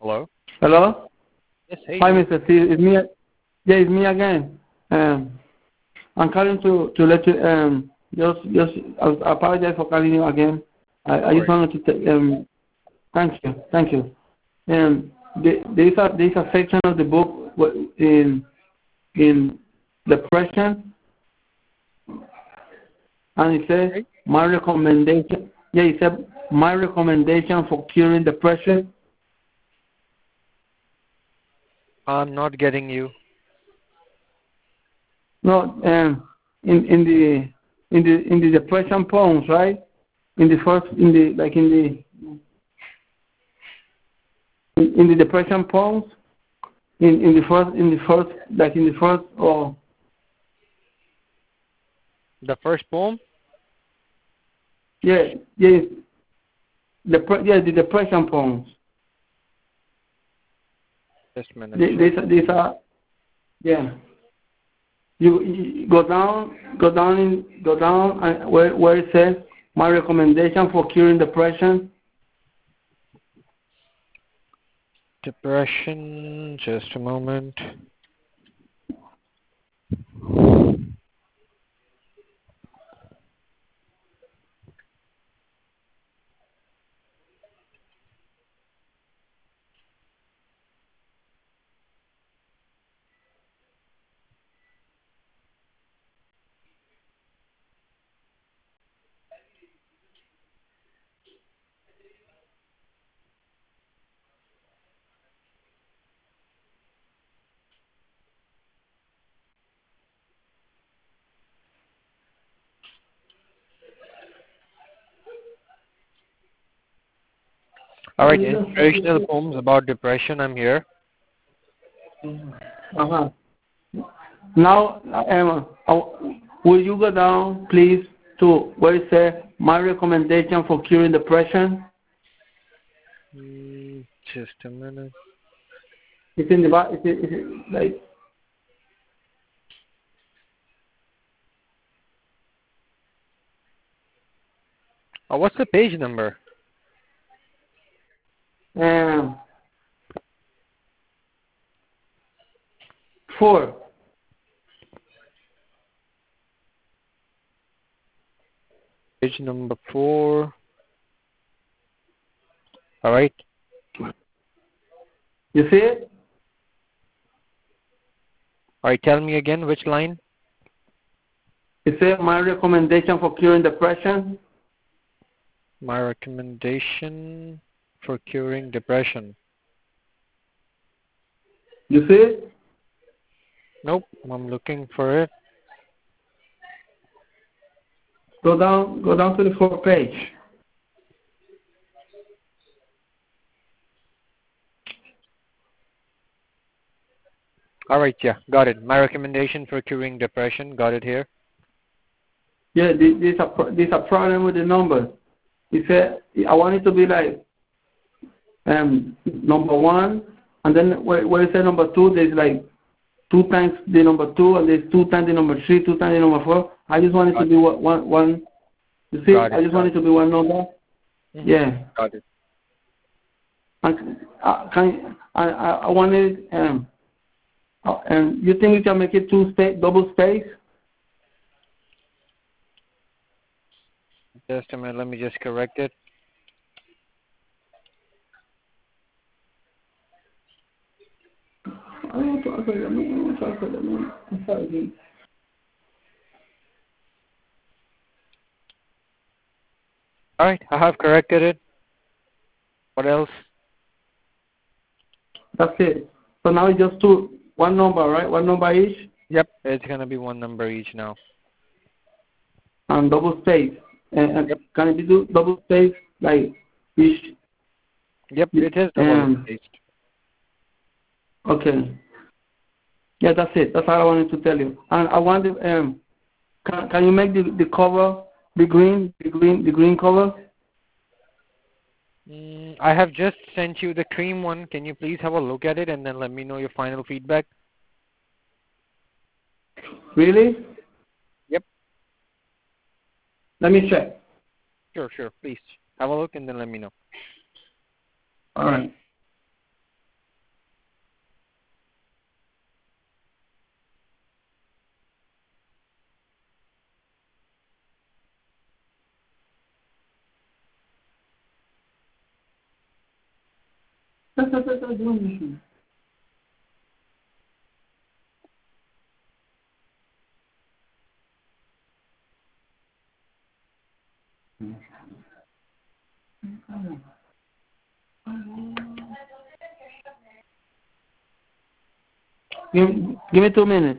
Hello? Hello? Yes, hey. Hi, Mr. Steve. It's me. Yeah, it's me again. I'm calling to let you, just, I apologize for calling you again. I just wanted to, thank you. There's a section of the book in depression, and it says, my recommendation, it said, my recommendation for curing depression. I'm not getting you. No, in the depression poems, right? In the depression poems, in the first or The first poem? the depression poems. Just a minute. These are You go down, and where it says my recommendation for curing depression. Depression, just a moment. Alright, inspirational poems about depression, I'm here. Uh-huh. Now, will you go down, please, to where it says my recommendation for curing depression? Just a minute. It's in the back. It's like. Oh, what's the page number? 4. Page number 4. Alright. You see it? Alright, tell me again which line? It says my recommendation for curing depression. My recommendation for curing depression. You see it? Nope, I'm looking for it. Go down to the 4th page. Alright, yeah, got it. My recommendation for curing depression, got it here. Yeah, there's a problem with the number. He said I want it to be like number 1, and then where it said number 2, there's like 2 times the number 2, and there's 2 times the number 3, 2 times the number 4. I just want it to be one. You see, I just want it to be one number. Mm-hmm. Yeah. Got it. And I wanted and you think you can make it double space? Just a minute, let me just correct it. Alright, I have corrected it. What else? That's it. So now it's just one number, right? One number each? Yep, it's going to be one number each now. And double space. And yep. Can it be double space like each? Yep, it is double spaced. Okay. Yeah, that's it. That's all I wanted to tell you. And I wanted, can you make the cover the green cover? I have just sent you the cream one. Can you please have a look at it and then let me know your final feedback? Really? Yep. Let me check. Sure. Please have a look and then let me know. All right. That's one issue. Give me 2 minutes.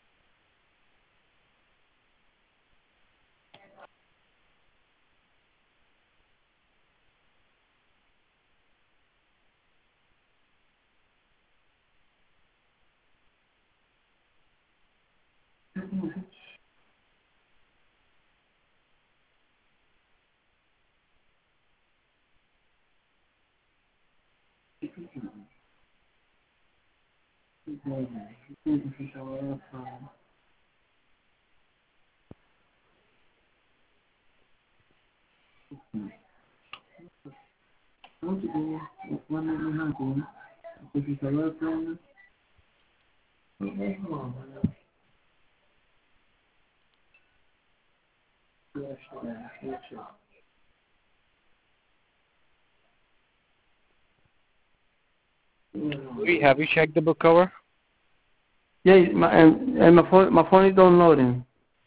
Louis, have you checked the book cover? Yeah, and my phone is downloading.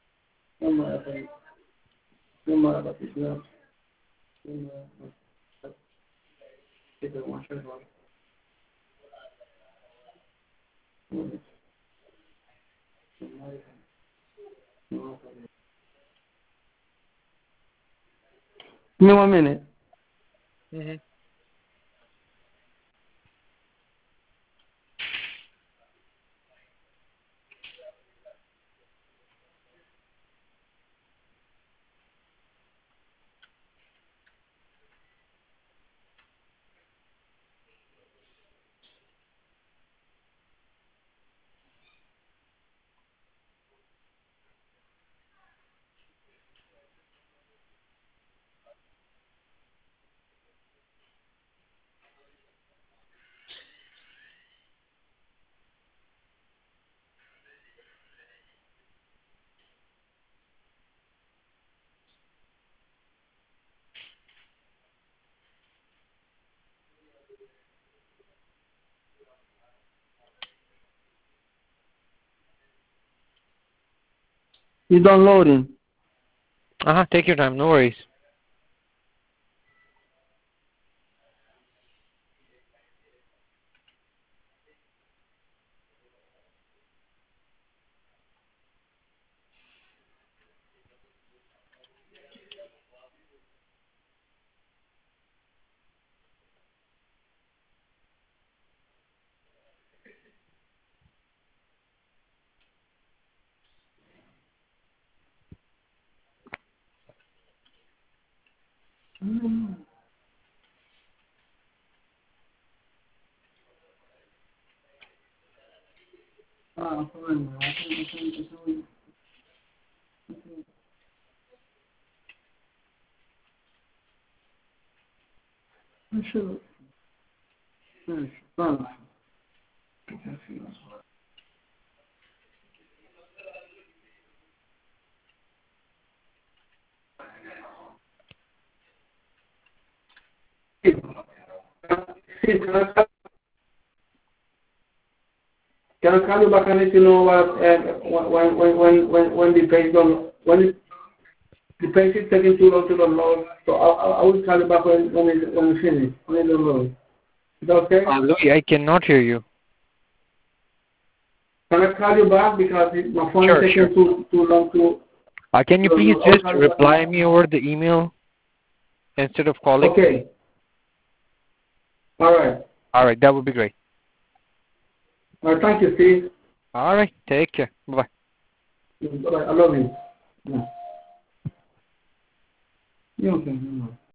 Give me 1 minute. Mm-hmm. It's downloading. Take your time, no worries. Can I call you back and let you know what when the page don't when the page is taking too long to download? So I will call you back when we finish when it download. Is that okay? Louis, I cannot hear you. Can I call you back because my phone Sure, is taking too long to. Can you to please download? just reply me over the email instead of calling? Okay. All right. All right, that would be great. All right. Thank you, Steve. All right, take care. Bye-bye. Bye. I love you. Yeah. You okay?